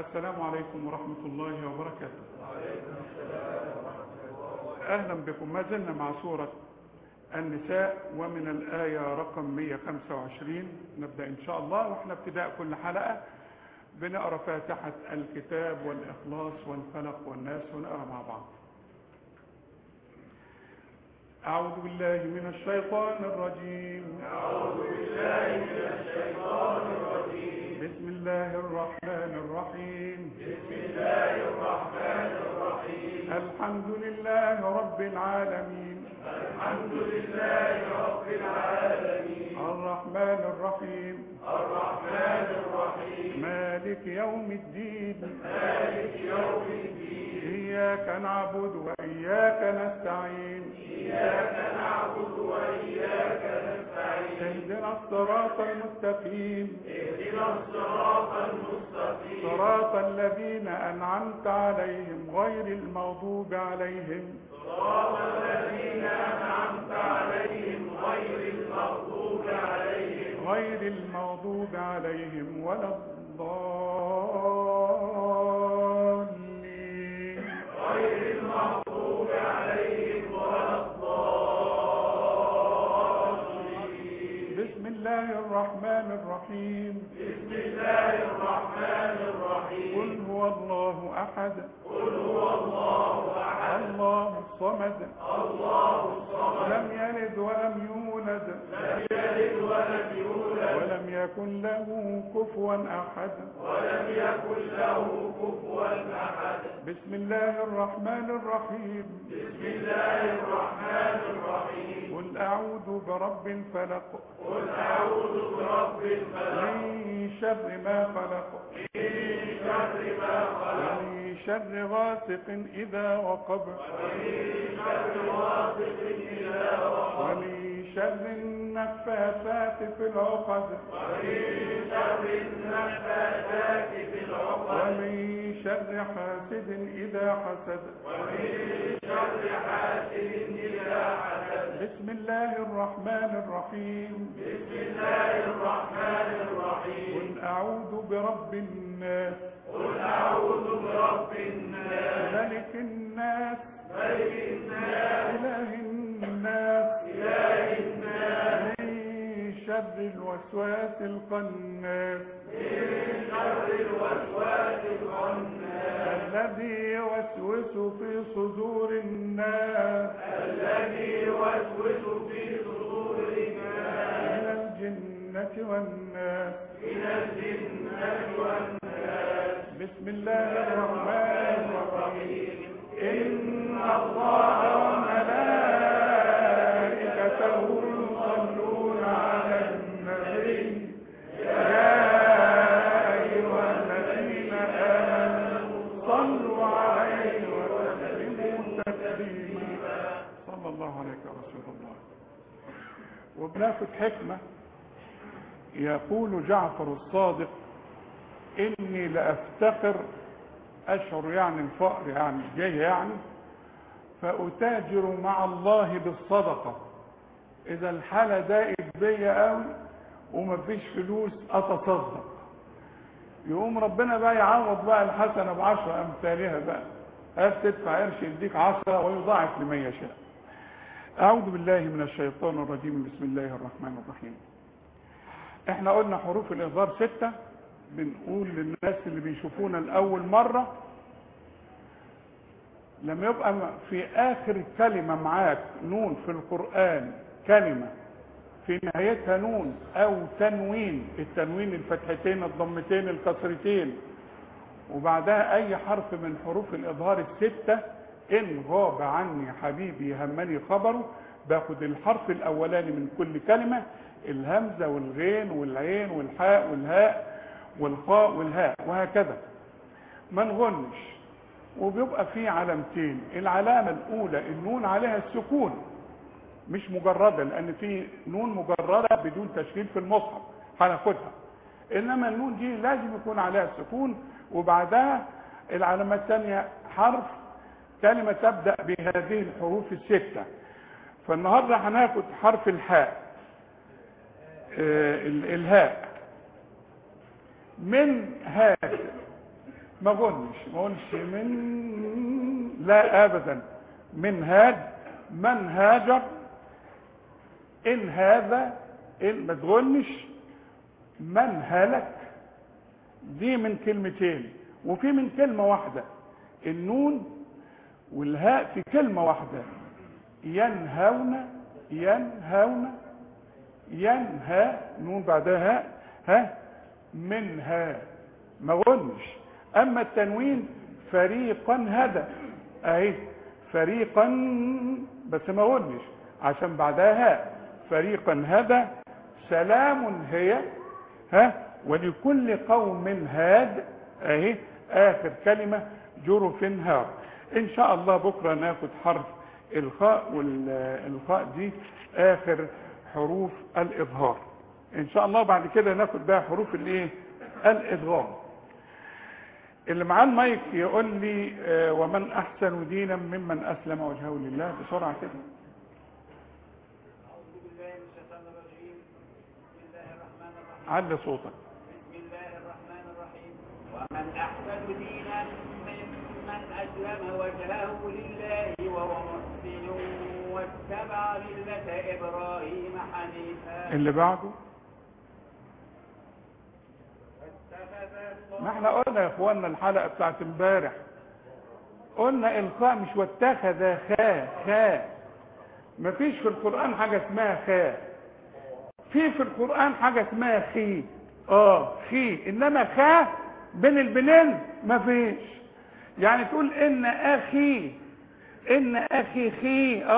السلام عليكم ورحمة الله وبركاته. وعليكم السلام ورحمة الله. أهلا بكم. ما زلنا مع سورة النساء ومن الآية رقم 125 نبدأ إن شاء الله. وإحنا ابتداء كل حلقة بنقرأ فاتحة الكتاب والإخلاص والفلق والناس ونقرأ مع بعض. أعوذ بالله من الشيطان الرجيم. أعوذ بالله من الشيطان الرجيم. بسم الله الرحمن الرحيم. بسم الله الرحمن الرحيم. الحمد لله رب العالمين. الحمد لله رب العالمين. الرحمن الرحيم. الرحمن الرحيم. مالك يوم الدين. مالك يوم الدين. إياك نعبد وإياك نستعين. إياك نعبد وإياك نستعين. اهدنا الصراط المستقيم. اهدنا الصراط المستقيم. صراط الذين أنعمت عليهم غير المغضوب عليهم. صراط الذين أنعمت عليهم غير المغضوب عليهم. غير المغضوب عليهم ولا الضالين. غير المغضوب عليهم ولا الضالين. بسم الله الرحمن الرحيم. بسم الله الرحمن الرحيم. قل هو الله أحد. قل هو الله أحد. الله الصمد. الله الصمد. لم يلد ولم يولد. لم يلد ولم يولد. ولم يكن له كفوا أحد. ولم يكن له كفوا أحد. بسم الله الرحمن الرحيم. بسم الله الرحمن الرحيم. قل أعوذ برب الفلق. قل أعوذ برب الفلق. من شر ما خلق. من شر ما خلق. ومن شر غاسق إذا وقب. ومن شر غاسق إذا وقب. ومن شر النفاثات في العقد. ومن شر النفاثات في العقد. ومن شر حاسد إذا حسد. ومن شر حاسد إذا حسد. بسم الله الرحمن الرحيم. بسم الله الرحمن الرحيم. قل أعوذ برب الناس. قل أعوذ برب الناس. ملك الناس. ملك الناس. إله الناس. إله الناس. من شر الوسواس الخناس. من شر الوسواس الخناس. الذي يوسوس في صدور الناس. الذي يوسوس في صدور الناس. من الجنة والناس. من الجنة والناس. بسم الله الرحمن الرحيم. إن الله وملائكته يصلون على النبي يا أيها الذين آمنوا صلوا عليه وسلموا تسليما. صلى الله عليك يا رسول الله. وبناخد حكمة. يقول جعفر الصادق إني لأفتقر، أشعر يعني الفقر يعني جاي يعني، فأتاجر مع الله بالصدقة. إذا الحالة ضاقت بيا قوي ومفيش فلوس أتصدق، يقوم ربنا بقى يعوض بقى الحسنة ب10 أمثالها بقى. هات تدفع قرش يديك 10 ويضاعف لمن يشاء. أعوذ بالله من الشيطان الرجيم. بسم الله الرحمن الرحيم. احنا قلنا حروف الإظهار 6. بنقول للناس اللي بيشوفونا الأول مرة، لما يبقى في آخر كلمة معاك نون في القرآن، كلمة في نهايتها نون أو تنوين، التنوين الفتحتين الضمتين الكسرتين، وبعدها أي حرف من حروف الإظهار 6، إن غاب عني حبيبي همني خبره، باخد الحرف الأولاني من كل كلمة، الهمزة والغين والعين والحاء والهاء والخاء والهاء وهكذا، ما نغنش. وبيبقى فيه علامتين. العلامة الأولى النون عليها السكون مش مجردة، لأن في نون مجردة بدون تشكيل في المصحف هناخدها، إنما النون دي لازم يكون عليها السكون. وبعدها العلامة الثانية حرف كلمة تبدأ بهذه الحروف 6. فالنهاردة هناخد حرف الحاء، الهاء. من هات ما قلنش من، لا ابدا. منهاج، منهاجر، ان هذا، ما تقولنش منهلك. دي من كلمتين، وفي من كلمة واحدة. النون والهاء في كلمة واحدة. ينهون، ينهون، ينهى، نون بعدها ها، منها، ما قلنش. اما التنوين فريقا هدى، اهي فريقا، بس ما قلنش عشان بعدها فريقا هدى. سلام هي، ها، ولكل قوم هاد، اهي اخر كلمة جرف هار. ان شاء الله بكرة ناخد حرف الخاء، والخاء دي اخر حروف الاظهار ان شاء الله. بعد كده ناخد بقى حروف الايه، الادغام. اللي معاه المايك يقول لي ومن احسن دينا ممن اسلم وجهه لله، بسرعه كده. أعوذ بالله من الشيطان الرجيم. بسم الله الرحمن الرحيم. علي صوتك. بسم الله الرحمن الرحيم. ومن أحسن دينا ممن أسلم وجهه لله وهو محسن واتبع ملة إبراهيم حنيفا. اللي بعده. ما احنا قلنا يا اخواننا الحلقه بتاعت امبارح، قلنا الخاء مش واتخذ خاء. مفيش في القران حاجه اسمها خاء. في القران حاجه اسمها خي، خي، انما خاء بين البنين مفيش. يعني تقول ان اخي خي،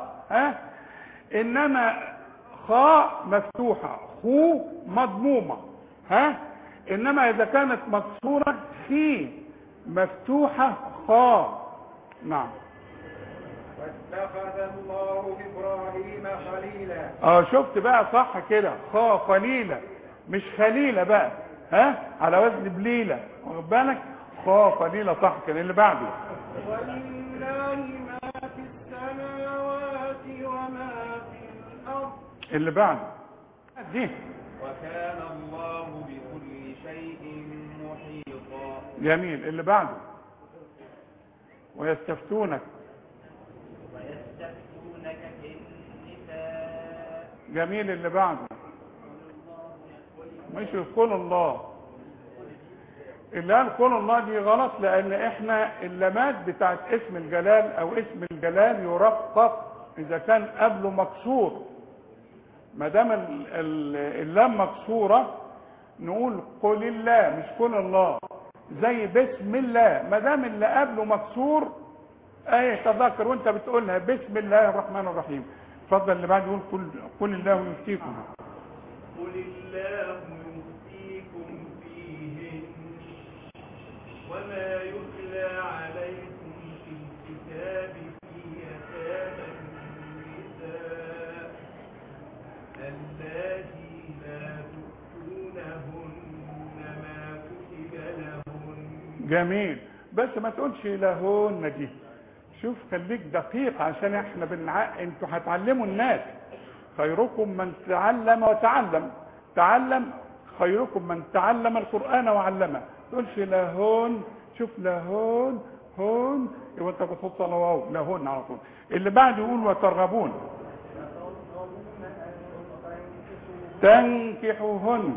انما خاء مفتوحه، خو مضمومه، انما اذا كانت مكسوره خي مفتوحه خاء. نعم. واتخذ الله إبراهيم خليلا. شفت بقى صح كده، خاء خليله مش خليله بقى، على وزن بليله، واخد بالك؟ خاء خليله صح كده. اللي بعده. ولله ما في السماوات وما في الأرض. اللي بعده دي. وكان الله بكل شيء محيطا. جميل. اللي بعده. ويستفتونك في النساء. جميل. اللي بعده. مش يقول الله، اللي قال قول الله دي غلط، لان احنا اللامات بتاعت اسم الجلال او اسم الجلال يرقق اذا كان قبله مكسور. ما دام اللام مكسوره نقول قل الله مش قل الله، زي بسم الله. ما دام اللي قبله مكسور تذكر وانت بتقولها بسم الله الرحمن الرحيم. اتفضل. اللي بعد يقول قل الله يفتيكم. قل الله يفتيكم فيهن وما يتلى عليكم في الكتاب في يتامى النساء اللاتي لا تؤتونهن ما كتب لهن. جميل. بس ما تقولش لهن دي. شوف خليك دقيق عشان احنا انتوا هتعلموا الناس. خيركم من تعلم وتعلم. تعلم خيركم من تعلم القرآن وعلمه. تقولش لهن. شوف لهن هون يبقى انت بتحط على واو لهن على طول. اللي بعد يقول وترغبون تنكحوهن،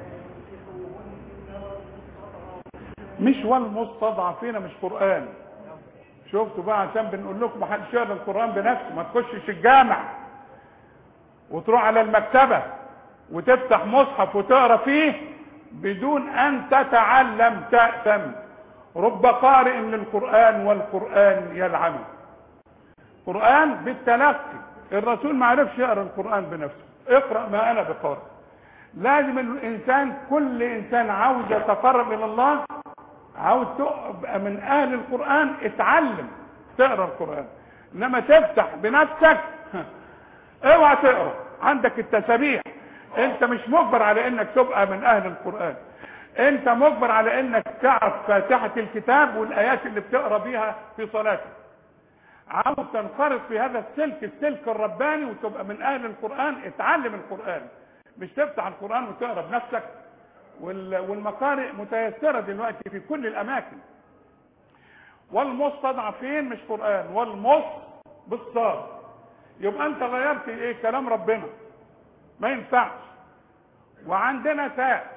مش والمستضعفين، مش قرآن. شفتوا بقى عشان بنقول لكم ما حدش يقرا القرآن بنفسه. ما تخشش الجامع وتروح على المكتبة وتفتح مصحف وتقرا فيه بدون ان تتعلم تأثم. رب قارئ للقرآن والقرآن يلعنه. قرآن بالتلقي. الرسول ما عرفش يقرا القرآن بنفسه. اقرأ ما انا بقارئ. لازم الانسان، كل انسان عاوز يتقرب الى الله، عاوز تبقى من اهل القرآن، اتعلم تقرا القرآن. انما تفتح بنفسك اوعى تقرا. عندك التسابيح، انت مش مجبر على انك تبقى من اهل القرآن. انت مجبر على انك تعرف فاتحة الكتاب والايات اللي بتقرا بيها في صلاتك. عاوز تنخرط في هذا السلك الرباني وتبقى من اهل القرآن، اتعلم القرآن. مش تفتح القرآن وتقرا بنفسك والمقارئ متيسرة دلوقتي في كل الأماكن. والمستضعفين مش قرآن، بالصاد. يبقى أنت غيرت إيه؟ كلام ربنا ما ينفعش. وعندنا تاء،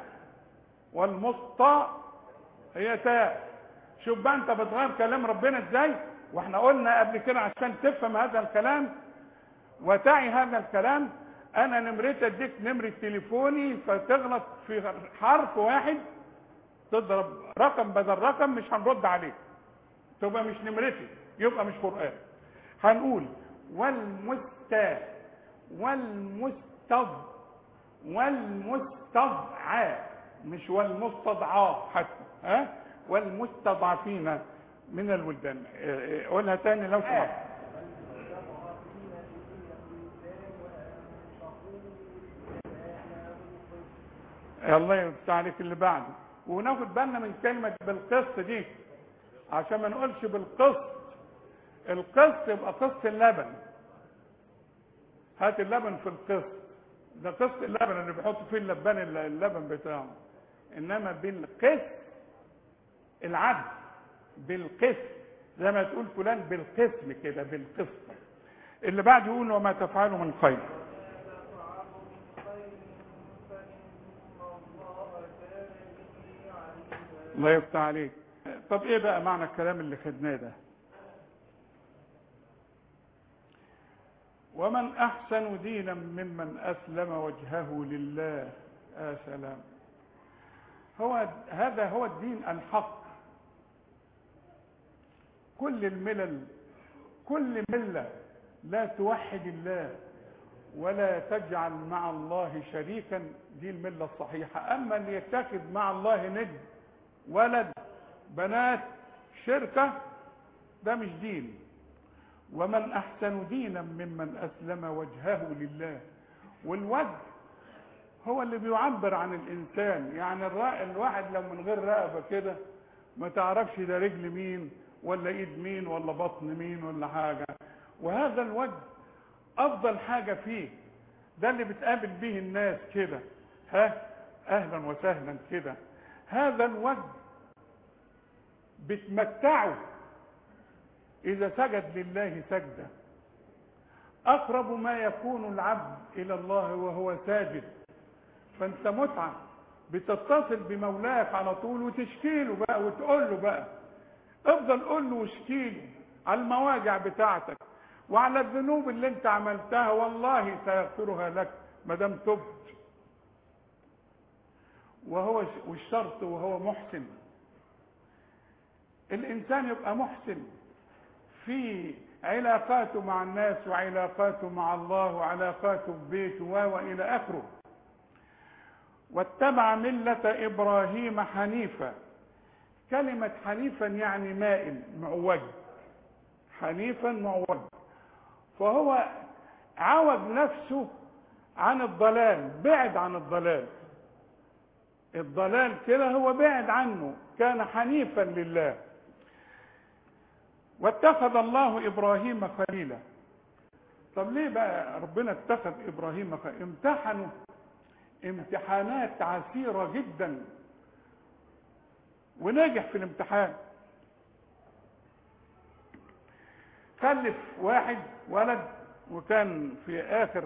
هي تاء. شوف بقى أنت بتغير كلام ربنا إزاي. واحنا قلنا قبل كده عشان تفهم هذا الكلام وتعي هذا الكلام، انا نمرتي اديك نمرة تليفوني، فتغلط في حرف واحد تضرب رقم بدل رقم مش هنرد عليك، تبقى مش نمرتي، يبقى مش قرآن. هنقول والمستضعى مش والمستضعى حتى، والمستضعفين من الولدان. قولها تاني لو سمحت. الله يفتح عليك اللي بعده. وناخد بالنا من كلمة بالقسط دي عشان ما نقولش بالقسط. القسط يبقى قسط اللبن، هات اللبن في القسط، ده قسط اللبن اللي بيحطوا فيه اللبن بتاعه. انما بالقسط العدل، بالقسط زي ما تقول فلان بالقسم كده، بالقسط. اللي بعد يقول وما تفعلوا من خير. الله يفتح عليك. طب ايه بقى معنى الكلام اللي خدناه ده؟ ومن احسن دينا ممن اسلم وجهه لله. سلام. هذا هو الدين الحق. كل الملل، كل ملة لا توحد الله ولا تجعل مع الله شريكا، دي الملة الصحيحة. اما اللي يتخذ مع الله ند، ولد، بنات، شركة، ده مش دين. ومن احسن دينا ممن اسلم وجهه لله. والوجه هو اللي بيعبر عن الانسان. يعني الواحد لو من غير رقبة كده ما تعرفش ده رجل مين ولا ايد مين ولا بطن مين ولا حاجة. وهذا الوجه افضل حاجة فيه، ده اللي بتقابل به الناس كده، اهلا وسهلا كده. هذا الوجه بتمتعه اذا سجد لله سجدة. اقرب ما يكون العبد الى الله وهو ساجد. فانت متعة بتتصل بمولاك على طول وتشكيله بقى وتقول له بقى، افضل قول له واشكيله على المواجع بتاعتك وعلى الذنوب اللي انت عملتها، والله سيغفرها لك ما دام تبت. والشرط وهو محسن. الانسان يبقى محسن في علاقاته مع الناس وعلاقاته مع الله وعلاقاته ببيته والى اخره. واتبع ملة ابراهيم حنيفا. كلمة حنيفا يعني مائل معوج، حنيفا معوج. فهو عوج نفسه عن الضلال، بعد عن الضلال كده هو بعد عنه، كان حنيفا لله. واتخذ الله ابراهيم خليلا. طب ليه بقى ربنا اتخذ ابراهيم خليلا؟ امتحنوا امتحانات عسيرة جدا ونجح في الامتحان. خلف واحد ولد، وكان في اخر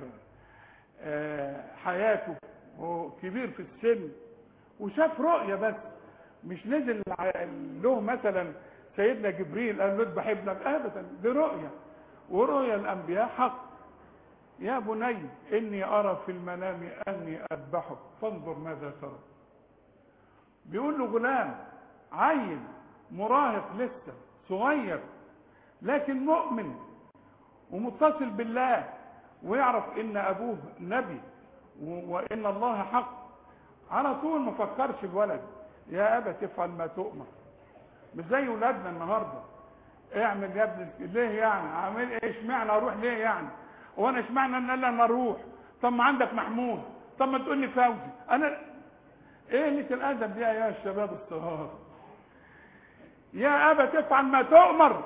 حياته وكبير في السن، وشاف رؤية بس، مش نزل له مثلا سيدنا جبريل قال له اذبح ابنك، ابدا، دي رؤية، ورؤيا الانبياء حق. يا بني اني ارى في المنام اني اذبحك فانظر ماذا ترى. بيقول له غلام عيل مراهق لسه صغير، لكن مؤمن ومتصل بالله ويعرف ان ابوه نبي وان الله حق. على طول ما فكرش الولد، يا ابا تفعل ما تؤمر. مش زي ولادنا النهارده، اعمل يا ابني، ليه يعني؟ اعمل ايه؟ اشمعنى اروح ليه يعني؟ وانا اشمعنى ان انا اروح؟ طب ما عندك محمود، طب ما تقول لي فوزي. انا ايه اللي الادب دي يا الشباب الصغار؟ يا ابا تفعل ما تؤمر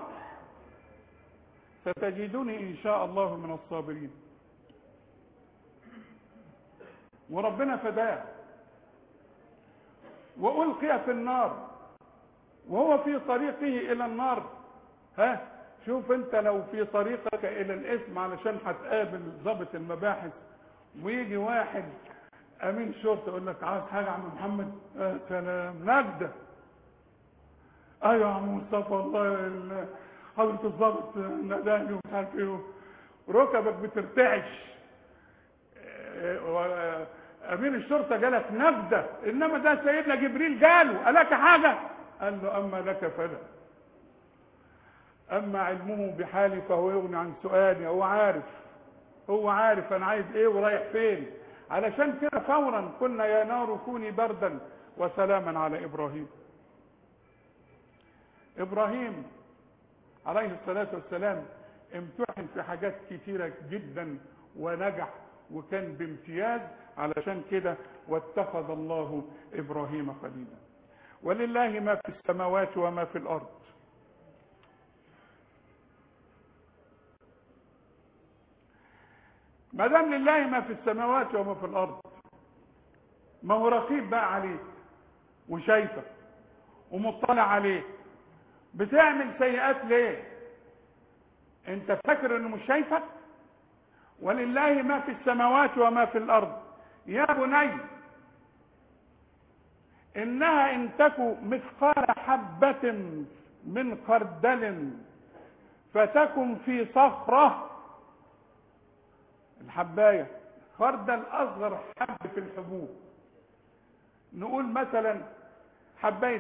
ستجدني ان شاء الله من الصابرين. وربنا فداه. وألقي في النار وهو في طريقه إلى النار. شوف انت لو في طريقك إلى الاسم علشان هتقابل ضابط المباحث، ويجي واحد أمين شرطة يقول لك عاوز حاجة يا عم محمد، سلام نجدة. أيوة يا عم مصطفى والله حضرة الضابط نداني ومش عارف ايه، ركبك بترتعش. امين الشرطه جالك نبذه، انما ده سيدنا جبريل جاله الك حاجه؟ قال له اما لك فلا، اما علمه بحالي فهو يغني عن سؤالي. هو عارف انا عايز ايه ورايح فين. علشان كده فورا قلنا يا نار كوني بردا وسلاما على ابراهيم. ابراهيم عليه الصلاه والسلام امتحن في حاجات كتيره جدا ونجح وكان بامتياز. علشان كده واتخذ الله ابراهيم خليلا. ولله ما في السماوات وما في الارض. ما دام لله ما في السماوات وما في الارض، ما هو رقيب بقى عليك وشايفك ومطلع عليك. بتعمل سيئات ليه؟ انت فاكر انه مش شايفك؟ ولله ما في السماوات وما في الارض. يا بني انها ان تك مثقال حبة من خردل فتكن في صخرة. الحباية خردل اصغر حب في الحبوب. نقول مثلا حباية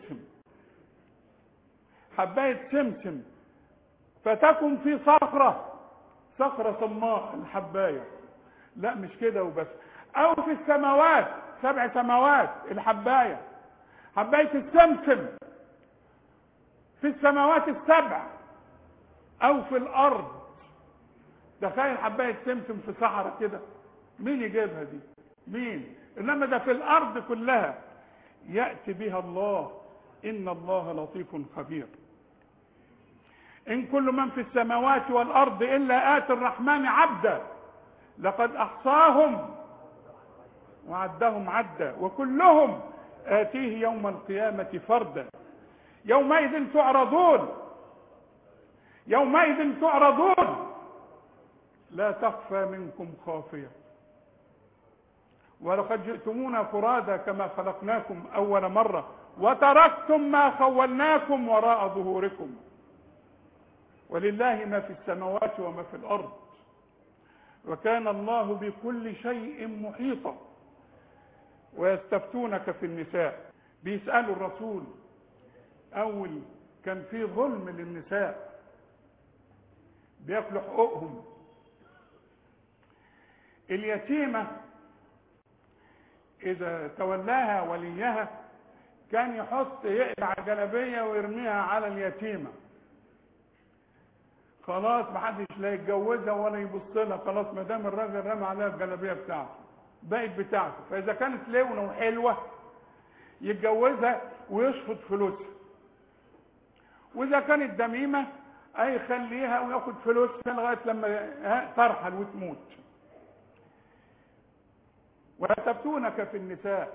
سمسم فتكن في صخرة صماء. الحباية لا مش كده وبس. او في السماوات 7 سماوات. الحباية حباية السمسم في السماوات 7. او في الارض. تخيل حباية سمسم في صحراء كده، مين يجيبها دي؟ مين؟ انما ده في الارض كلها يأتي بها الله. ان الله لطيف خبير. ان كل من في السماوات والارض الا آتي الرحمن عبدا لقد احصاهم وعدهم عدا وكلهم آتيه يوم القيامة فردا. يومئذ تعرضون لا تخفى منكم خافية. ولقد جئتمونا فرادا كما خلقناكم أول مرة وتركتم ما خولناكم وراء ظهوركم. ولله ما في السماوات وما في الأرض وكان الله بكل شيء محيطا. ويستفتونك في النساء. بيسألوا الرسول أول كان في ظلم للنساء، بياكلوا حقوقهم. اليتيمة إذا تولاها وليها كان يقلع جلابية ويرميها على اليتيمة. خلاص محدش لا يتجوزها ولا يبص لها، خلاص ما دام الراجل رمى عليها الجلابية بتاعته بقت بتاعته. فإذا كانت لونة وحلوة يتجوزها ويشفط فلوسها، وإذا كانت دميمة يخليها وياخد فلوسها لغاية لما ترحل وتموت. ويستفتونك في النساء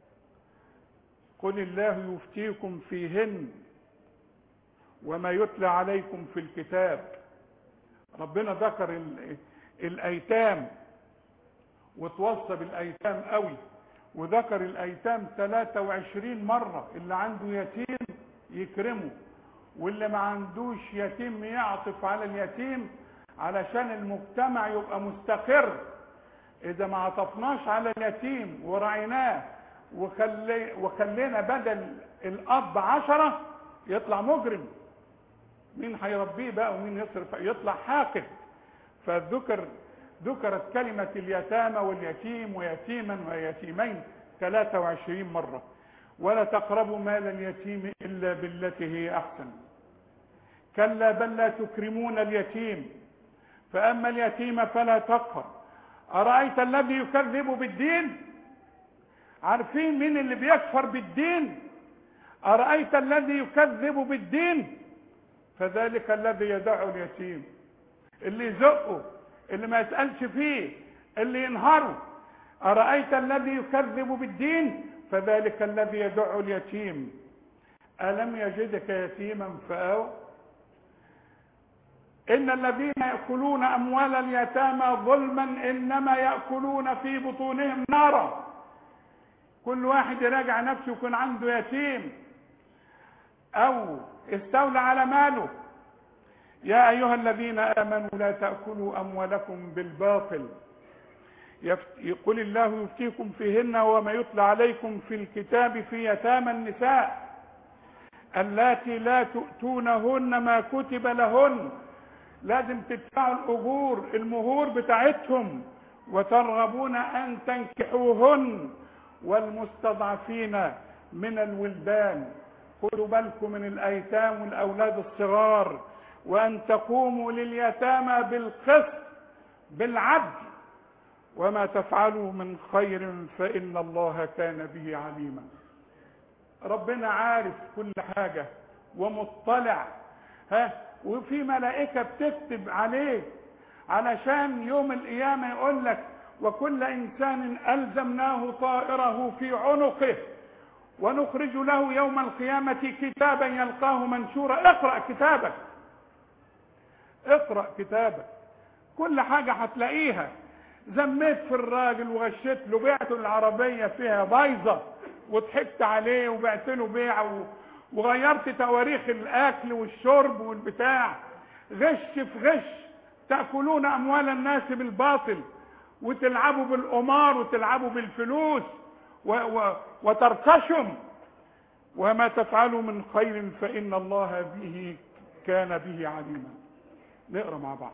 قل الله يفتيكم فيهن وما يتلى عليكم في الكتاب. ربنا ذكر الأيتام وتوصى بالأيتام قوي، وذكر الأيتام 23 مرة. اللي عنده يتيم يكرمه، واللي ما عندوش يتيم يعطف على اليتيم علشان المجتمع يبقى مستقر. إذا ما عطفناش على اليتيم ورعيناه وخلينا بدل الأب 10 يطلع مجرم. مين هيربيه بقى ومين يصرف؟ يطلع حاقد. ذكرت كلمة اليتامى واليتيم ويتيما ويتيمين 23 مرة. ولا تقربوا مال اليتيم إلا بالتي هي أحسن. كلا بل لا تكرمون اليتيم فأما اليتيم فلا تقهر. أرأيت الذي يكذب بالدين؟ عارفين مين اللي بيكفر بالدين؟ أرأيت الذي يكذب بالدين؟ فذلك الذي يدع اليتيم، اللي يزقه، اللي ما يسألش فيه، اللي ينهره. أرأيت الذي يكذب بالدين فذلك الذي يدع اليتيم ألم يجدك يتيما فآوى. إن الذين يأكلون أموال اليتامى ظلما إنما يأكلون في بطونهم نارا. كل واحد يراجع نفسه يكون عنده يتيم أو استولى على ماله. يا أيها الذين آمنوا لا تأكلوا أموالكم بالباطل. يقول الله يفتيكم فيهن وما يتلى عليكم في الكتاب في يتامى النساء اللاتي لا تؤتونهن ما كتب لهن. لازم تدفعوا الأجور المهور بتاعتهم وترغبون أن تنكحوهن. والمستضعفين من الولدان خذوا بالكم من الأيتام والأولاد الصغار وأن تقوموا لليتامى بالقسط بالعدل وما تفعلوا من خير فإن الله كان به عليما. ربنا عارف كل حاجة ومطلع وفي ملائكة بتكتب عليه علشان يوم القيامة يقول لك وكل إنسان ألزمناه طائره في عنقه ونخرج له يوم القيامة كتابا يلقاه منشورا. اقرأ كتابك اقرأ كتابك. كل حاجة هتلاقيها. زميت في الراجل وغشيت له بعت العربية فيها بايظة وضحكت عليه وبعت له بيع وغيرت تواريخ الأكل والشرب والبتاع. غش في غش. تأكلون أموال الناس بالباطل وتلعبوا بالقمار وتلعبوا بالفلوس وتركشوا وما تفعلوا من خير فإن الله به كان به عليما. نقرأ مع بعض.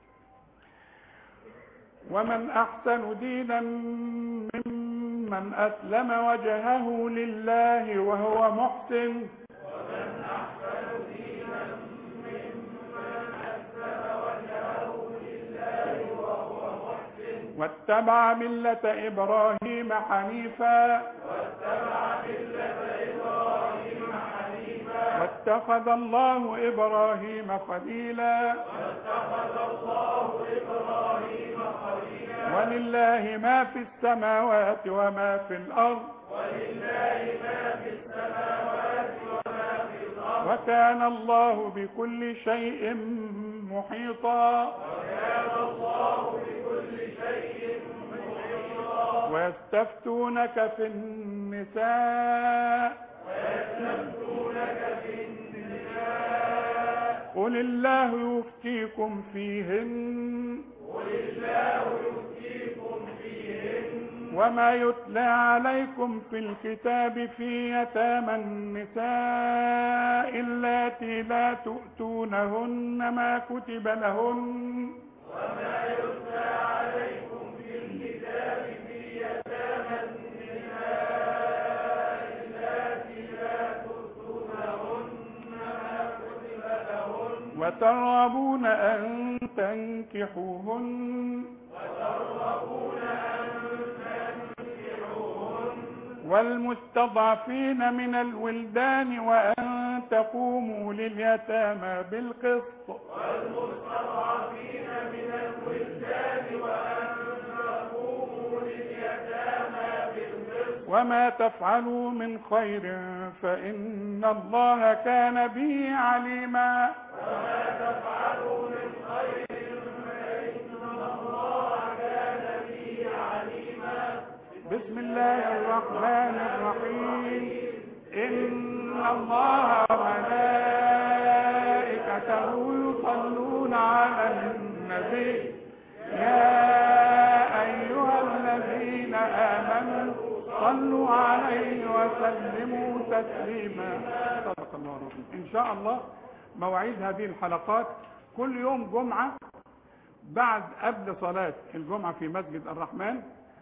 ومن أحسن دينا ممن أسلم وجهه لله وهو محسن. ومن أحسن دينا ممن أسلم وجهه لله وهو محسن واتبع ملة إبراهيم حنيفا واتخذ الله إبراهيم خليلا. ولله ما في السماوات وما في الأرض وكان الله بكل شيء محيطا. ويستفتونك في النساء قل الله يفتيكم فيهن وما يتلى عليكم في الكتاب في يتامى النساء اللاتي لا تؤتونهن ما كتب لهن وترغبون أن تنكحوهن والمستضعفين من الولدان وأن تقوموا لليتامى بالقسط وما تفعلوا من خير فإن الله كان به عليما. بسم الله الرحمن الرحيم. إن الله وملائكته يصلون على النبي يا أيها الذين آمنوا صلوا عليه وسلموا تسليما. صدق الله العظيم. إن شاء الله مواعيد هذه الحلقات كل يوم جمعة قبل صلاة الجمعة في مسجد الرحمن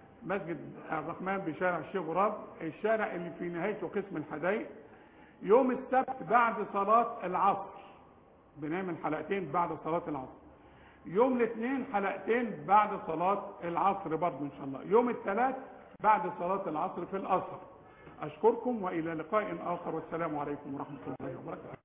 بشارع الشيخ غراب الشارع اللي في نهايته قسم الحدائق. يوم السبت بعد صلاة العصر بنعمل حلقتين بعد صلاة العصر. يوم الاثنين حلقتين بعد صلاة العصر برضه إن شاء الله. يوم الثلاث بعد صلاة العصر في الأزهر. أشكركم وإلى لقاء آخر والسلام عليكم ورحمة الله وبركاته.